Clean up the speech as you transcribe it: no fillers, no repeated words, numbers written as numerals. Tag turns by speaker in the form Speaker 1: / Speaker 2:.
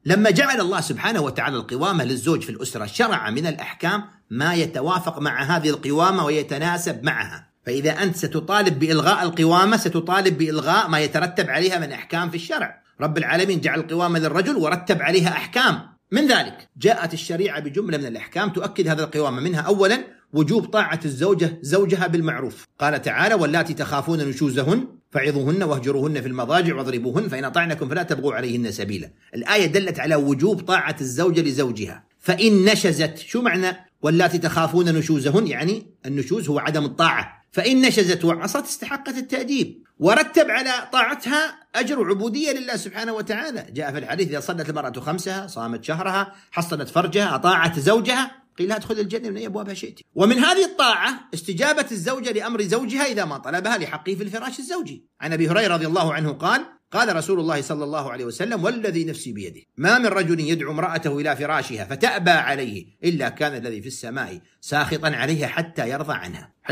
Speaker 1: لما جعل الله سبحانه وتعالى القوامة للزوج في الأسرة شرع من الأحكام ما يتوافق مع هذه القوامة ويتناسب معها. فإذا أنت ستطالب بإلغاء القوامة ستطالب بإلغاء ما يترتب عليها من أحكام في الشرع. رب العالمين جعل القوامة للرجل ورتب عليها أحكام، من ذلك جاءت الشريعة بجملة من الأحكام تؤكد هذا القوامة. منها أولا وجوب طاعة الزوجة زوجها بالمعروف. قال تعالى: واللاتي تخافون نشوزهن فعظوهن واهجروهن في المضاجع واضربوهن فإن أطعنكم فلا تبغوا عليهن سبيلا. الآية دلت على وجوب طاعة الزوجة لزوجها. فإن نشزت، شو معنى واللاتي تخافون نشوزهن؟ يعني النشوز هو عدم الطاعة. فإن نشزت وعصت استحقت التأديب، ورتب على طاعتها أجر وعبودية لله سبحانه وتعالى. جاء في الحديث: إذا صلت المرأة 5 صامت شهرها حصنت فرجها أطاعت زوجها قيل لها ادخل الجنة من أي أبوابها شئت. ومن هذه الطاعة استجابة الزوجة لأمر زوجها إذا ما طلبها لحقه في الفراش الزوجي. عن أبي هريرة رضي الله عنه قال: قال رسول الله صلى الله عليه وسلم: والذي نفسي بيده ما من رجل يدعو امرأته إلى فراشها فتأبى عليه إلا كان الذي في السماء ساخطا عليها حتى يرضى عنها.